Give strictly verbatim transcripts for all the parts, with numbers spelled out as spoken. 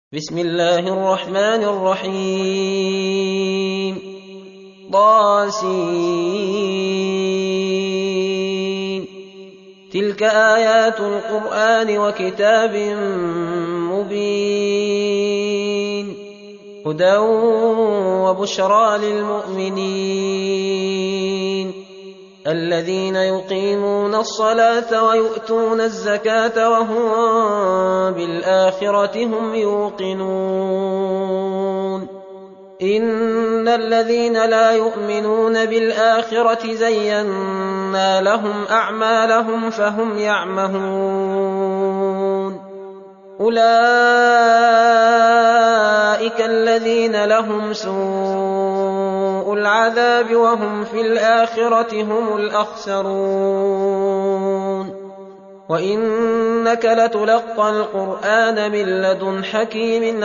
بسم الله الرحمن الرحيم طاسين تلك آيات القرآن وكتاب مبين هدى وبشرى للمؤمنين الذين يقيمون الصلاة ويؤتون الزكاة وهم بالآخرة هم يوقنون إن الذين لا يؤمنون بالآخرة زينا لهم أعمالهم فهم يعمهون أولئك الذين لهم سوء العذاب وهم في الآخرة هم الأخسرون وإنك لتلقى القرآن من لدن حكيم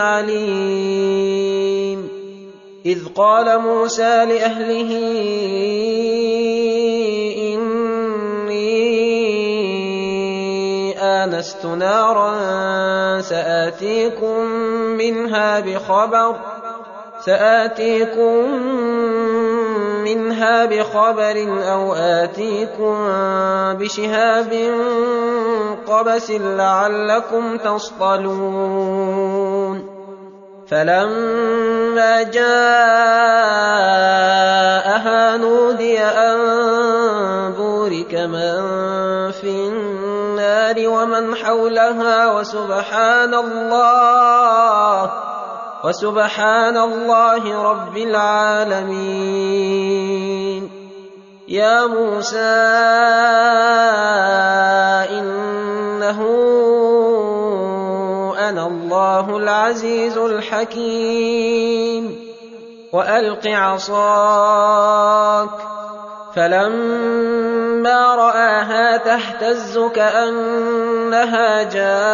عليم إذ قال موسى لأهله إني آنست نارا سآتيكم منها بخبر سآتيكم منها بخبر أو آتيكم بشهاب قبس لعلكم تصطلون فلما جاءها نودي أن بورك من في النار ومن حولها وسبحان الله وسبحان الله رب العالمين يا موسى إنه أنا الله العزيز الحكيم وألق عصاك فلما رآها تهتز كأنها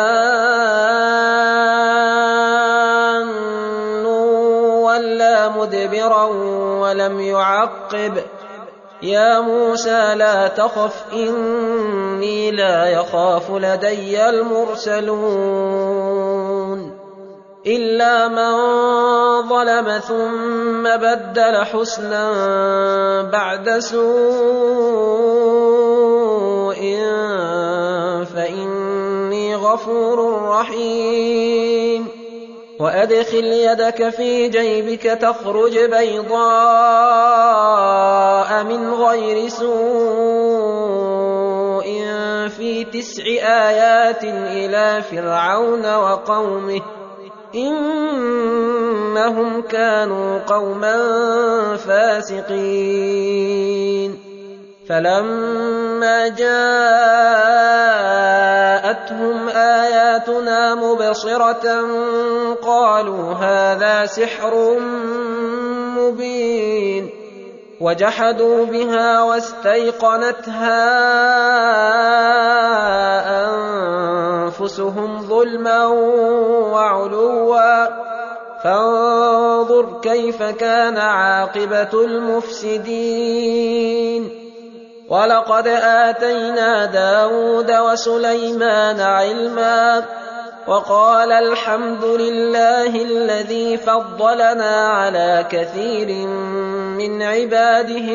جان ولا مدبرا ولم يعقب يا موسى لا تخف إني لا يخاف لدي المرسلون إلا من ظلم ثم بدل حسنا بعد سوء فإني غفور رحيم وأدخل يدك في جيبك تخرج بيضاء من غير سوء في تسع آيات إلى فرعون وقومه إنهم كانوا قوما فاسقين فلما جاءتهم آياتنا مبصرة قالوا هذا سحر مبين وجحدوا بها واستيقنتها أنفسهم ظلما وعلوا فانظر كيف كان عاقبة المفسدين ولقد آتينا داود وسليمان علما وقال الحمد لله الذي فضلنا على كثير من عباده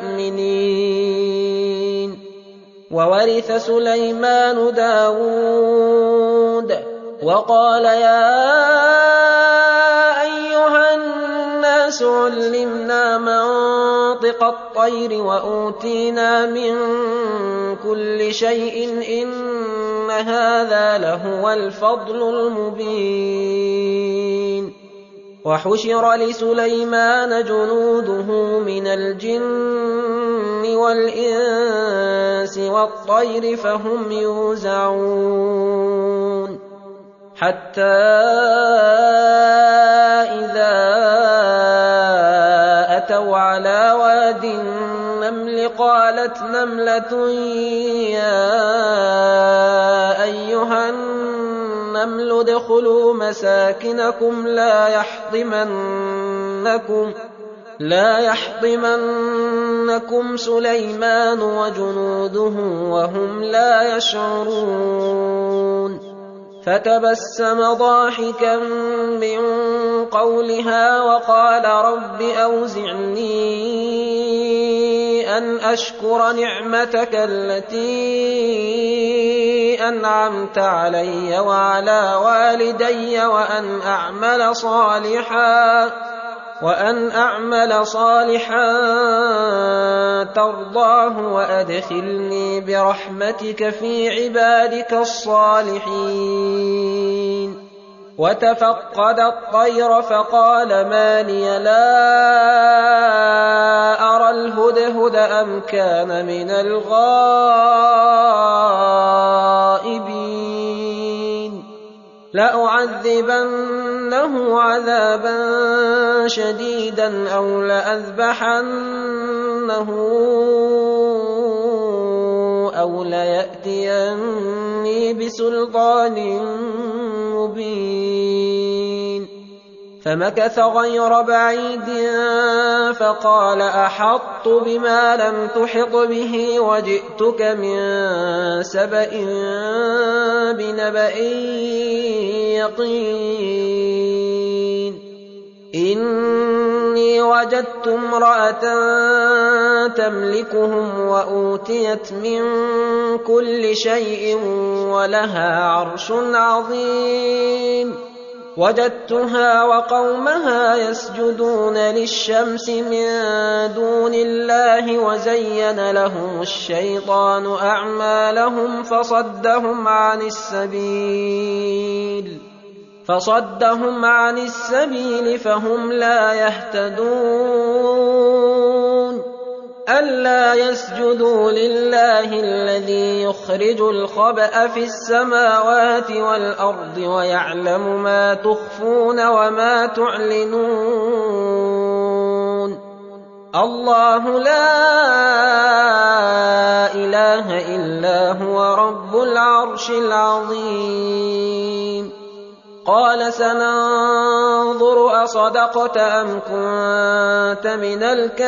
المؤمنين وورث سليمان داود وقال يا أيها الناس علمنا منطق الطير وأوتينا من كل شيء إن هذا لهو الفضل المبين وحشر لسليمان جنوده من الجن والإنس والطير فهم يوزعون حتى إذا أتوا على واد النمل قالت نملة يا أيها النمل ادخلوا مساكنكم لا يحطمنكم لا يحطمنكم سليمان وجنوده وهم لا يشعرون فتبسم ضاحكا من قولها وقال رب أوزعني أن أشكر نعمتك التي أنعمت علي وعلى والدي وأن أعمل صالحا وأن أعمل صالحا ترضاه وأدخلني برحمتك في عبادك الصالحين. وتفقد الطير فقال ما لي لا أرى الهدهد أم كان من الغائبين لأعذبنه عذابا شديدا أو لأذبحنه أو ليأتيني بسلطان مبين. فمكث غير بعيد فقال أحطت بما لم تحط به وجئتك من سبأ بنبأ يقين. إني وجدت امرأة تملكهم وأوتيت من كل شيء ولها عرش عظيم. وجدتها وقومها يسجدون للشمس من دون الله وزين لهم الشيطان أعمالهم فصدهم عن السبيل فصدهم عن السبيل فهم لا يهتدون. ألا يسجدوا لله الذي يخرج الخبأ في السماوات والأرض ويعلم ما تخفون وما تعلنون. الله لا إله إلا هو رب العرش العظيم. قال سننظر أصدقت أم كنت من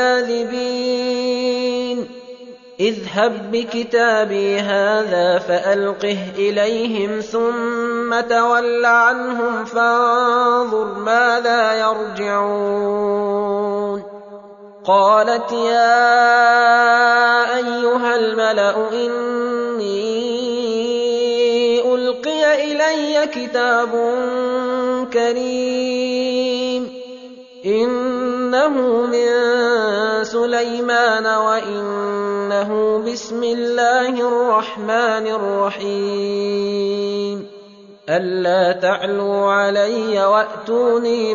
الكاذبين. اذهب بكتابي هذا فألقه إليهم ثم تول عنهم فانظر ماذا يرجعون. قالت يا أيها الملأ إني ألقي إلي كتاب كريم إنه من سليمان وإنه بسم الله الرحمن الرحيم. ألا تعلوا علي وأتوني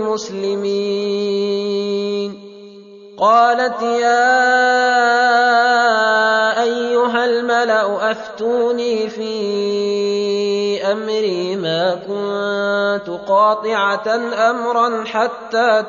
مسلمين. قالت يا أيها الملأ أفتوني في أمري ما كنت قاطعة أمرا حتى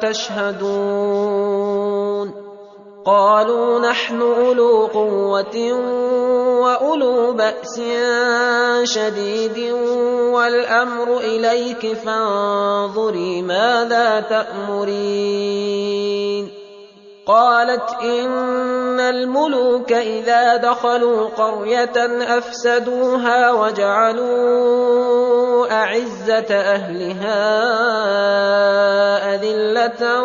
تشهدون. قالوا نحن أولو قوة وأولو بأس شديد والأمر إليك فانظري ماذا تأمرين. قالت إن الملوك إذا دخلوا قرية أفسدوها وجعلوا أعزة أهلها أذلة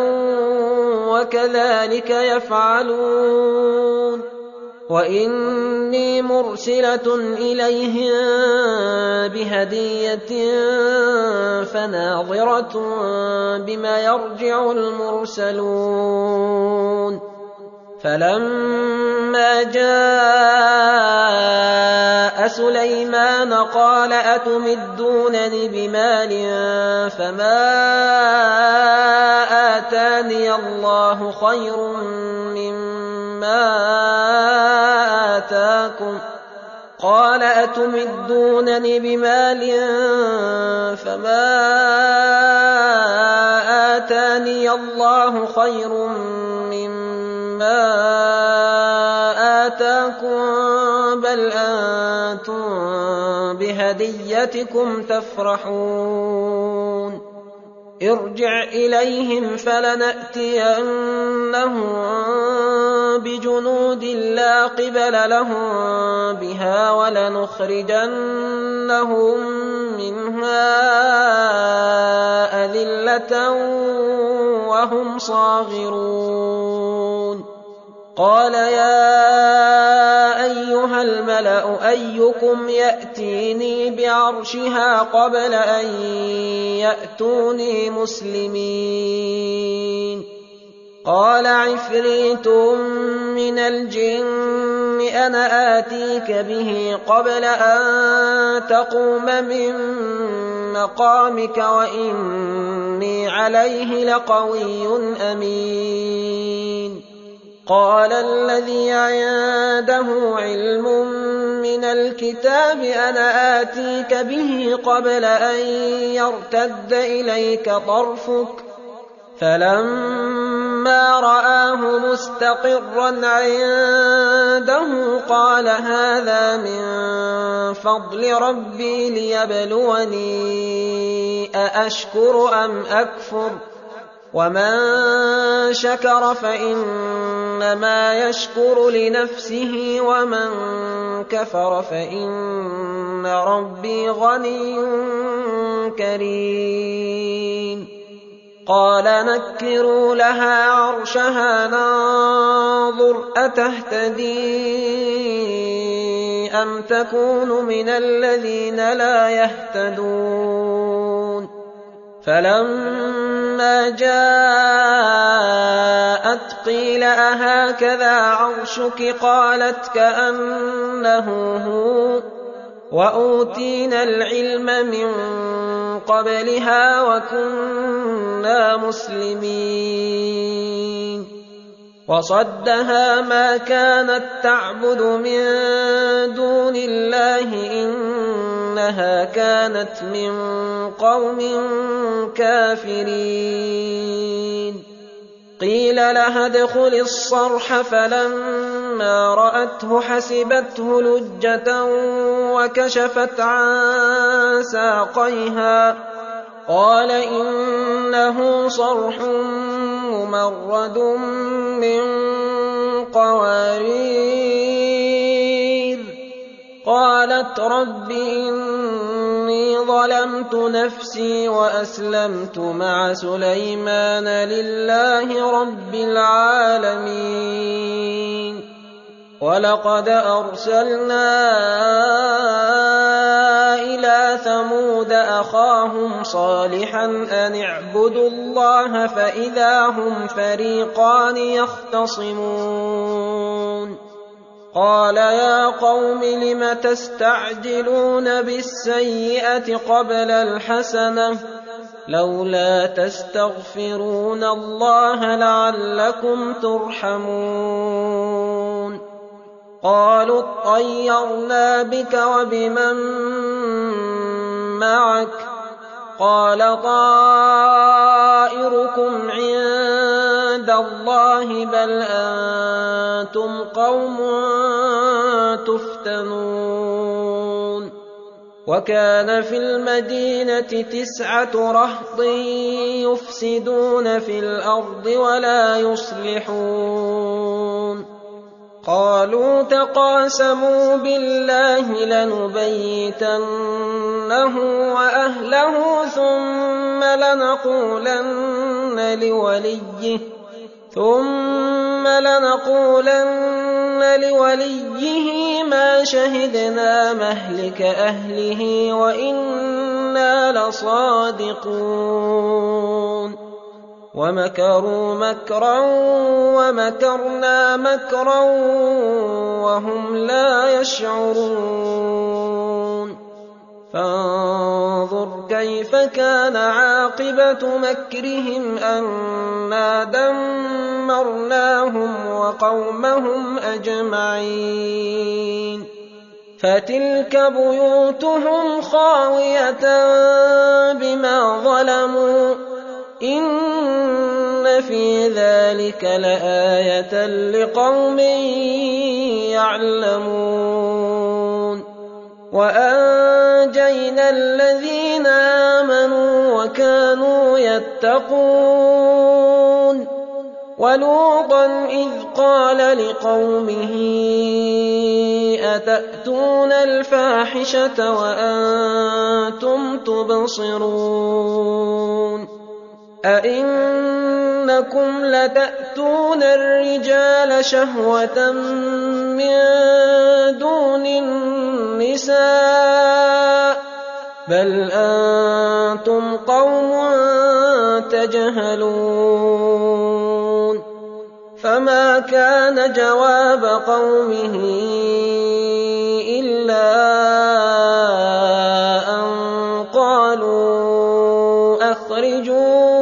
وكذلك يفعلون. وإني مرسلة إليهم بهدية فناظرة بما يرجع المرسلون. فلما جاء سليمان قال أتمدونني بمال فما آتاني الله خير مما آتاكم قال أتمدونني بمال فما آتاني الله خير مما آتاكم بل أنتم بهديتكم تفرحون. ارجع إليهم فلنأتينهم بجنود لا قبل لهم بها ولنخرجنهم مِنْهَا أَذِلَّةً وَهُمْ صَاغِرُونَ قَالَ يَا أَيُّهَا الْمَلَأُ أَيُّكُمْ يَأْتِينِي بِعَرْشِهَا قَبْلَ أَن يَأْتُونِي مُسْلِمِينَ قَالَ عِفْرِيتٌ مِّنَ الْجِنِّ أَنَا آتِيكَ بِهِ قَبْلَ أَن تَقُومَ مِن مَّقَامِكَ وَإِنِّي عَلَيْهِ لَقَوِيٌّ أَمِينٌ قَالَ الَّذِي عِندَهُ عِلْمٌ مِّنَ الْكِتَابِ أَنَا آتِيكَ بِهِ قَبْلَ أَن يَرْتَدَّ إِلَيْكَ طَرْفُكَ فَلَمَّا رَآهُ مُسْتَقِرًّا عِندَهُ قَالَ هَٰذَا مِن فَضْلِ رَبِّي لِيَبْلُوَنِي أَأَشْكُرُ أَمْ أَكْفُرُ وَمَن شَكَرَ فَإِنَّمَا يَشْكُرُ لِنَفْسِهِ وَمَن كَفَرَ فَإِنَّ رَبِّي غَنِيٌّ كَرِيمٌ قَالَ نَكِّرُوا لَهَا عَرْشَهَا نَنظُرْ أَتَهْتَدِي أَمْ تَكُونُ مِنَ الَّذِينَ لَا يَهْتَدُونَ فَلَمَّا جَاءَتْ قِيلَ أَهَٰكَذَا عَرْشُكِ قَالَتْ كَأَنَّهُ هُوَ وَأُوتِينَا الْعِلْمَ مِن قَبْلِهَا وَكُنَّا مُسْلِمِينَ وَصَدَّهَا مَا كَانَت تَّعْبُدُ مِن دُونِ اللَّهِ إِنَّهَا كَانَتْ مِن قَوْمٍ كَافِرِينَ قِيلَ لَهَا ادْخُلِي الصَّرْحَ فَلَمَّا رَأَتْهُ حَسِبَتْهُ لُجَّةً وَكَشَفَتْ عَن سَاقَيْهَا قَالَ إِنَّهُ صَرْحٌ مُّمَرَّدٌ مِّن قَوَارِيرَ قَالَتْ رَبِّ إِنِّي ظَلَمْتُ نَفْسِي وَأَسْلَمْتُ مَعَ سُلَيْمَانَ لِلَّهِ رَبِّ الْعَالَمِينَ وَلَقَدْ أَرْسَلْنَا إِلَىٰ ثَمُودَ أَخَاهُمْ صَالِحًا أَنِ اعْبُدُوا اللَّهَ فَإِذَا هُمْ فَرِيقَانِ يَخْتَصِمُونَ قَالَ يَا قَوْمِ لِمَ تَسْتَعْجِلُونَ بِالسَّيِّئَةِ قَبْلَ الْحَسَنَةِ ۖ لَوْلَا تَسْتَغْفِرُونَ اللَّهَ لَعَلَّكُمْ تُرْحَمُونَ قَالُوا اطَّيَّرْنَا بِكَ وَبِمَن مَّعَكَ ۚ قَالَ طَائِرُكُمْ عِندَ اللَّهِ بَلْ أَنتُمْ قَوْمٌ تُفْتَنُونَ وَكَانَ فِي الْمَدِينَةِ تِسْعَةُ رَهْطٍ يُفْسِدُونَ فِي الْأَرْضِ وَلَا يُصْلِحُونَ قَالُوا تَقَاسَمُوا بِاللَّهِ لَنُبَيِّتَنَّهُ وَأَهْلَهُ ثُمَّ لَنَقُولَنَّ لِوَلِيِّهِ ثُمَّ لَنَقُولَنَّ لِوَلِيِّهِ مَا شَهِدْنَا مَهْلِكَ أَهْلِهِ وَإِنَّا لَصَادِقُونَ وَمَكَرُوا مَكْرًا وَمَكَرْنَا مَكْرًا وَهُمْ لَا يَشْعُرُونَ فَانظُرْ كَيْفَ كَانَ عَاقِبَةُ مَكْرِهِمْ أَنَّا دَمَّرْنَاهُمْ وَقَوْمَهُمْ أَجْمَعِينَ فَتِلْكَ بُيُوتُهُمْ خَاوِيَةً بِمَا ظَلَمُوا إِنَّ فِي ذَلِكَ لَآيَةً لِقَوْمٍ يَعْلَمُونَ وَأَنجَيْنَا الَّذِينَ آمَنُوا وَكَانُوا يَتَّقُونَ وَلُوطًا إِذْ قَالَ لِقَوْمِهِ أَتَأْتُونَ الْفَاحِشَةَ وَأَنتُمْ تُبْصِرُونَ أَئِنَّكُمْ لَتَأْتُونَ الرِّجَالَ شَهْوَةً مِّن دُونِ النِّسَاءِ بَلْ أَنتُمْ قَوْمٌ تَجْهَلُونَ فَمَا كَانَ جَوَابَ قَوْمِهِ إِلَّا أَن قَالُوا أَخْرِجُوا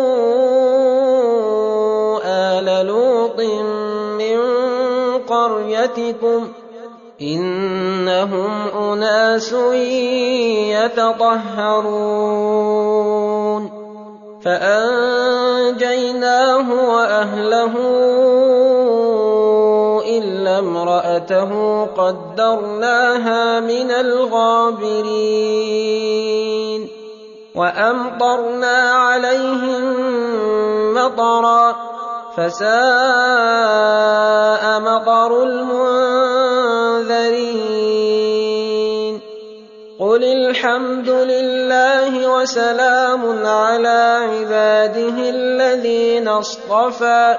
آلَ لُوطٍ مِّن قَرْيَتِكُمْ إِنَّهُمْ أُنَاسٌ يَتَطَهَّرُونَ فَأَنجَيْنَاهُ وَأَهْلَهُ إِلَّا امْرَأَتَهُ قَدَّرْنَاهَا مِنَ الْغَابِرِينَ وَأَمْطَرْنَا عَلَيْهِم مَّطَرًا فَسَاءَ مَطَرُ الْمُنذَرِينَ قُلِ الْحَمْدُ لِلَّهِ وَسَلَامٌ عَلَىٰ عِبَادِهِ الَّذِينَ اصْطَفَىٰ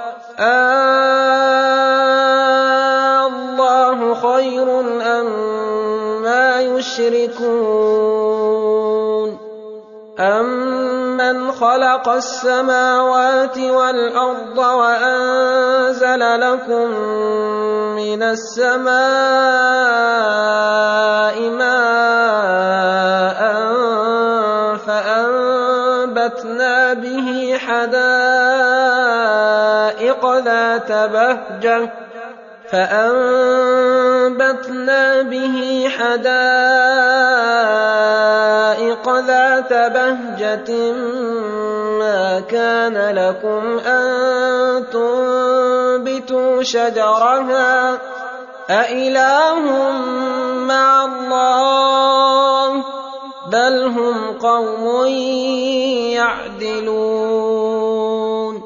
آللَّهُ خَيْرٌ أَمَّا يُشْرِكُونَ أَمَّنْ خَلَقَ السَّمَاوَاتِ وَالْأَرْضَ وَأَنزَلَ لَكُم مِّنَ السَّمَاءِ مَاءً فَأَنبَتْنَا بِهِ حَدَائِقَ ذَاتَ بَهْجَةٍ فَأَنبَتْنَا بِهِ حَدَائِقَ ذَاتَ بَهْجَةٍ مَّا كَانَ لَكُمْ أَن تُنبِتُوا شَجَرَهَا أَإِلَٰهٌ مَّعَ اللَّهِ بَلْ هُمْ قَوْمٌ يَعْدِلُونَ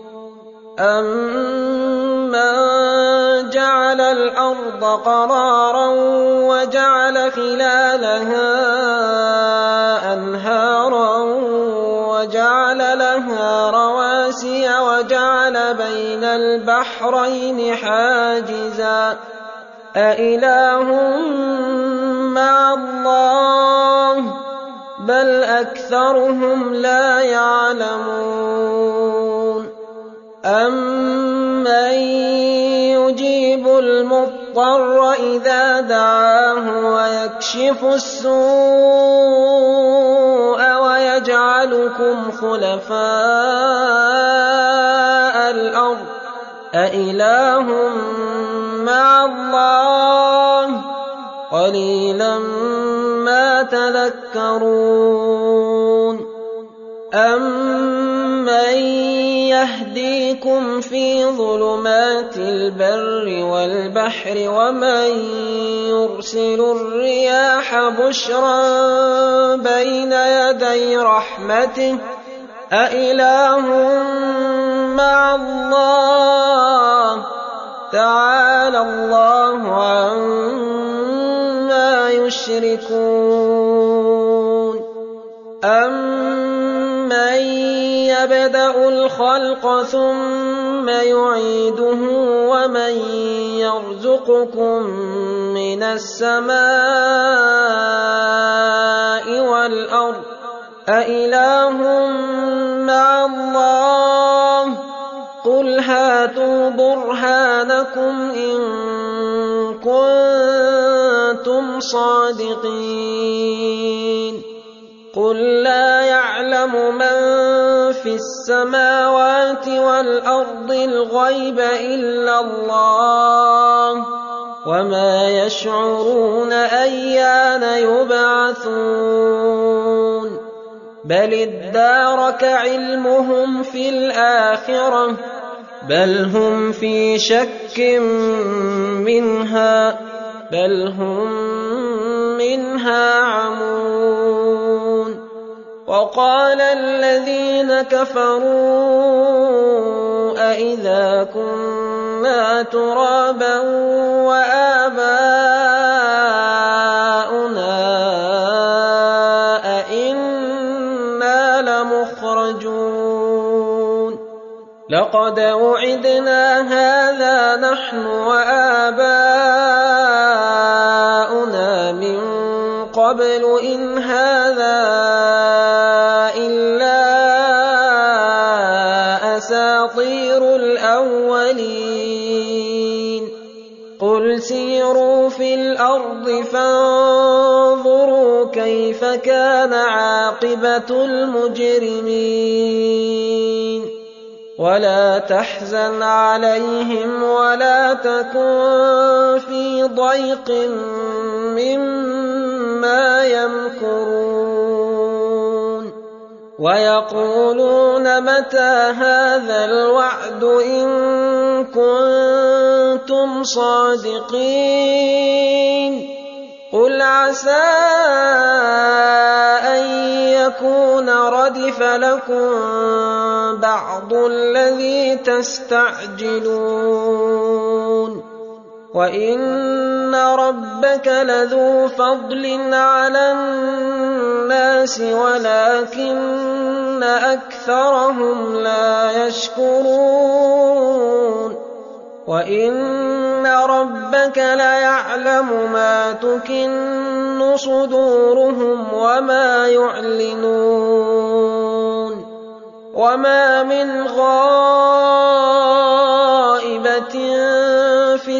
أَمَّن جَعَلَ الْأَرْضَ قَرَارًا وَجَعَلَ خِلَالَهَا أَنْهَارًا وَجَعَلَ لَهَا رَوَاسِيَ وَجَعَلَ بَيْنَ الْبَحْرَيْنِ حَاجِزًا أَإِلَٰهٌ مَّعَ اللَّهِ بَلْ أَكْثَرُهُمْ لَا يَعْلَمُونَ أَمَّن يُجِيبُ الْمُضْطَرَّ إِذَا دَعَاهُ وَيَكْشِفُ السُّوءَ وَيَجْعَلُكُمْ خُلَفَاءَ الْأَرْضِ أَإِلَٰهٌ مَّعَ اللَّهِ قَلِيلًا مَّا تَذَكَّرُونَ أَمَّن يَهْدِيكُمْ فِي ظُلُمَاتِ الْبَرِّ وَالْبَحْرِ وَمَن يُرْسِلُ الرِّيَاحَ بُشْرًا بَيْنَ يَدَيْ رَحْمَتِهِ أَإِلَٰهٌ مَّعَ اللَّهِ تَعَالَى اللَّهُ عَمَّا يُشْرِكُونَ أَمَّن يَبْدَأُ الْخَلْقَ ثُمَّ يُعِيدُهُ وَمَن يَرْزُقُكُم مِّنَ السَّمَاءِ وَالْأَرْضِ أَإِلَٰهٌ مَّعَ اللَّهِ قُلْ هَاتُوا بُرْهَانَكُمْ إِن كُنتُمْ صَادِقِينَ قُل لَّا يَعْلَمُ مَن فِي السَّمَاوَاتِ وَالْأَرْضِ الْغَيْبَ إِلَّا اللَّهُ وَمَا يَشْعُرُونَ أَيَّانَ يُبْعَثُونَ بَلِ ادَّارَكَ عِلْمُهُمْ فِي الْآخِرَةِ بَلْ هُمْ فِي شَكٍّ مِّنْهَا بَلْ هُم مِّنْهَا عَمُونَ وَقَالَ الَّذِينَ كَفَرُوا أإذا كنا ترابا وآباؤنا أإنا لمخرجون لقد وعدنا هذا نحن وآباؤنا من قبل إن هذا إلا أساطير الأولين قل سيروا في الأرض فانظروا كيف كان عاقبة المجرمين ولا تحزن عليهم ولا تكن في ضيق مما يمكرون ويقولون متى هذا الوعد إن كنتم صادقين قل عسى أن يكون ردف لكم بعض الذي تستعجلون وإن ربك لذو فضل على الناس ولكن أكثرهم لا يشكرون وإن ربك ليعلم ما تكن صدورهم وما يعلنون وما من غائبة في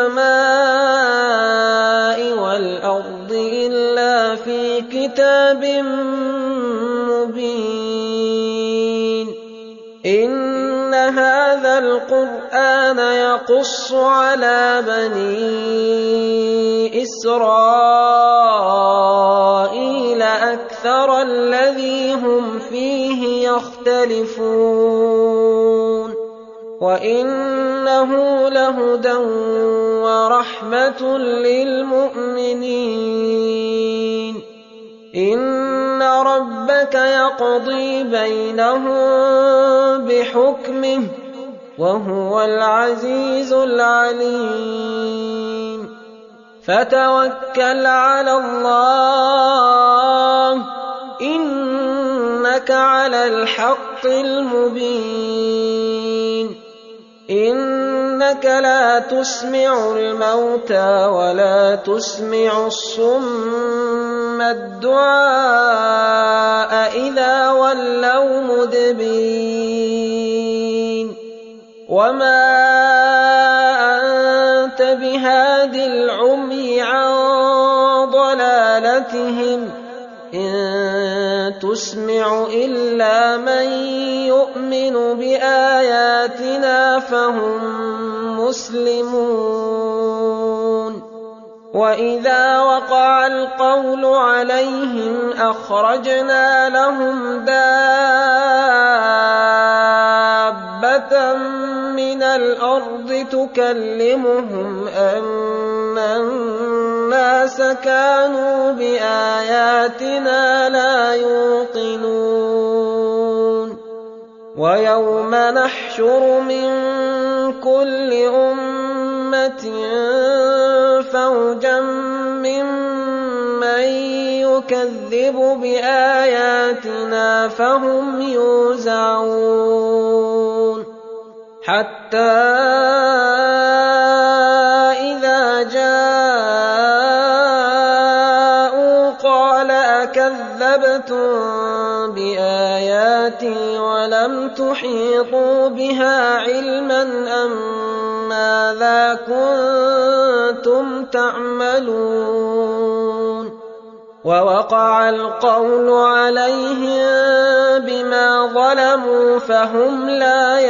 السماء والأرض إلا في كتاب مبين إن هذا القرآن يقص على بني إسرائيل أكثر الذي هم فيه يختلفون وإنه لهدى ورحمة للمؤمنين إن ربك يقضي بينهم بحكمه وهو العزيز العليم فتوكل على الله إنك على الحق المبين إنك لا تسمع الموتى ولا تسمع الصم الدعاء إذا ولوا مدبرين وما أنت بهاد العمي عن ضلالتهم إن تسمع إلا من يؤمن بآياتنا فهم مسلمون وإذا وقع القول عليهم أخرجنا لهم دابة من الأرض تكلمهم أن الناس كانوا بآياتنا لا يوقنون ويوم نحشر من كل أمة فوجا ممن يكذب بآياتنا فهم يوزعون حتى إذا جاءوا قال أكذبتم بآياتي ولم تحيطوا بها علما أم ماذا كنتم تعملون ووقع القول عليهم بما ظلموا فهم لا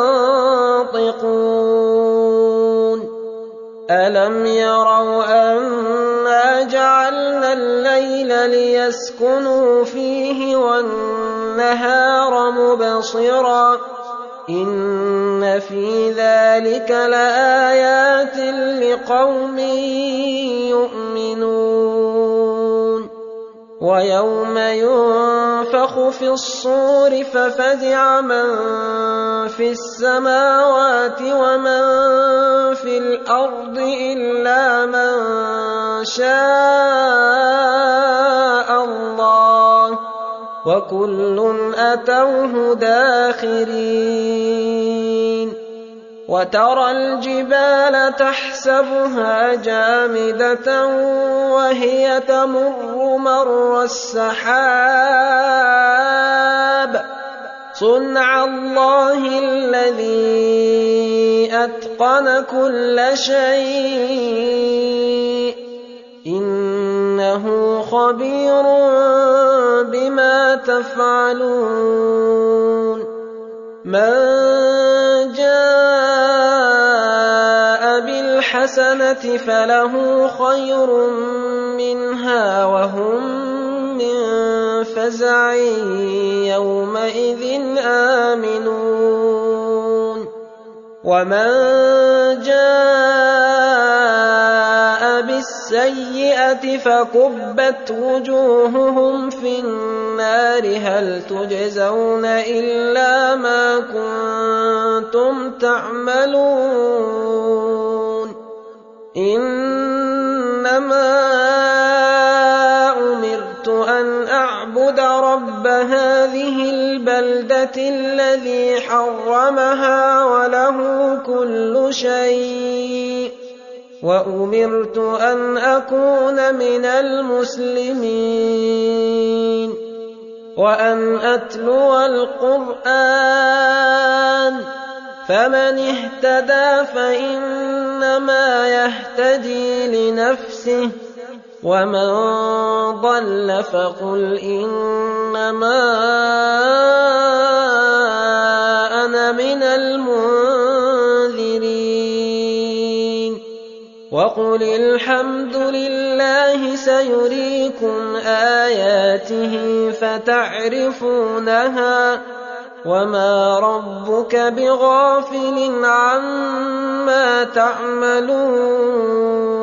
ينطقون ألم يروا أنا جعلنا الليل ليسكنوا فيه والنهار مبصرا إن في ذلك لآيات لقوم يؤمنون ويوم ينفخ في الصور ففزع من في السماوات ومن في الأرض إلا من شاء الله وكل أتوه داخرين وترى الجبال تحسبها جامدة وهي تمر مر السحاب صنع الله الذي أتقن كل شيء إنه خبير بما تفعلون من جاء بالحسنة فله خير منها وهم من فزع يومئذ آمنون ومن جاء بالسيئة فكبت وجوههم في النار هل تجزون إلا ما كنتم تعملون إنما أمرت أن أعبد رب هذه البلدة الذي حرمها وله كل شيء وأمرت أن أكون من المسلمين وأن أتلو القرآن فمن اهتدى فإنما يهتدي لنفسه ومن ضل فقل إنما أنا من المنذرين وقل الحمد لله سيريكم آياته فتعرفونها وما ربك بغافل عما تعملون